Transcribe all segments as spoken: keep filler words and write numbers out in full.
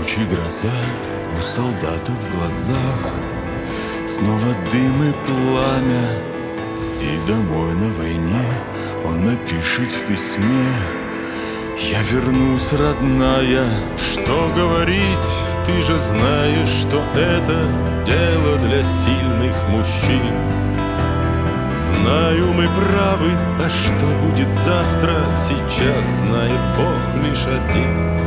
тучи гроза, у солдата в глазах снова дым и пламя. И домой на войне он напишет в письме: я вернусь, родная. Что говорить, ты же знаешь, что это дело для сильных мужчин. Знаю, мы правы, а что будет завтра, сейчас знает Бог лишь один.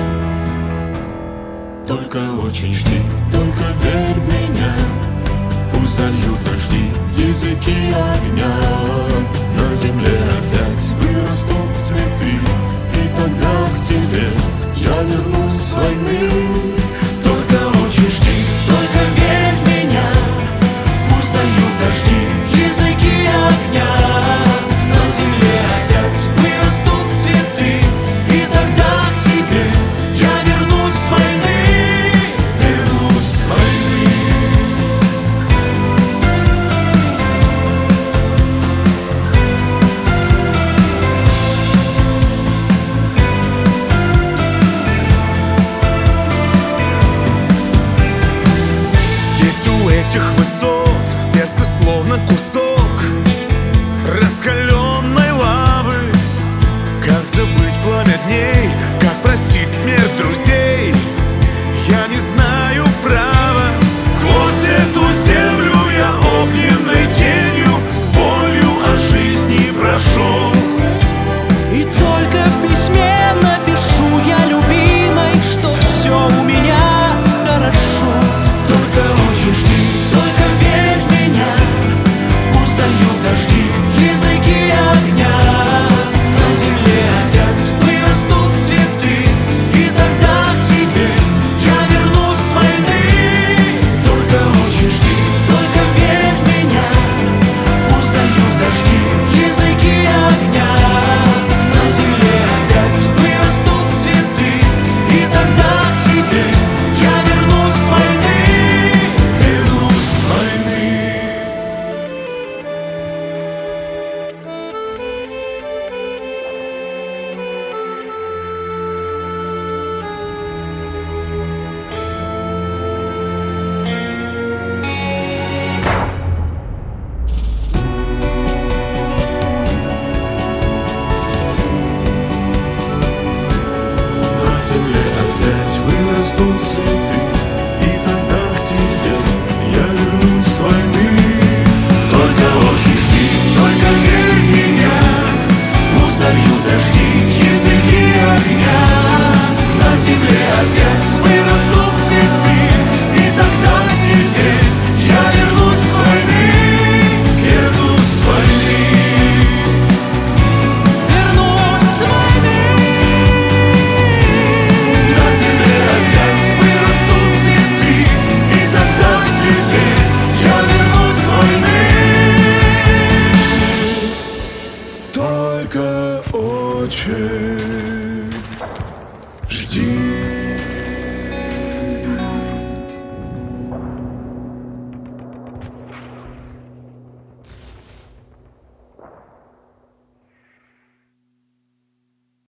Только очень жди, только верь в меня. Пусть зальют дожди, языки огня. На земле опять вырастут цветы, и тогда к тебе я вернусь с войны. Только очень жди, только верь в меня. Пусть зальют дожди, языки огня. На земле опять вырастут цветы, и тогда к тебе я вернусь с войны. Вернусь с войны. Здесь у этих высот сердце словно кусок раскаленной лавы. Как забыть пламя дней, как простить смерть друзей, я не знаю права. Сквозь эту землю я огненной тенью с болью о жизни прошел. И только в письме напишу я любимой, что все у меня хорошо. Только очень жди, только верь в меня. Пусть зальют дожди, языки огня. На земле опять вырастут цветы, и тогда к тебе я вернусь с войны. Только очень жди, только верь в меня. Пусть зальют дожди, языки огня. На земле опять вырастут цветы, и тогда к тебе я вернусь с войны. Вернусь с войны. На земле опять вырастут цветы, и тогда к тебе я вернусь с войны. Только очень жди, только верь в меня. Пусть зальют дожди, языки огня. На земле опять вырастут цветы, и тогда к тебе я вернусь с войны. Вернусь с войны. Вернусь с войны. На земле опять вырастут цветы, и тогда к тебе я вернусь с войны. Только очень жди.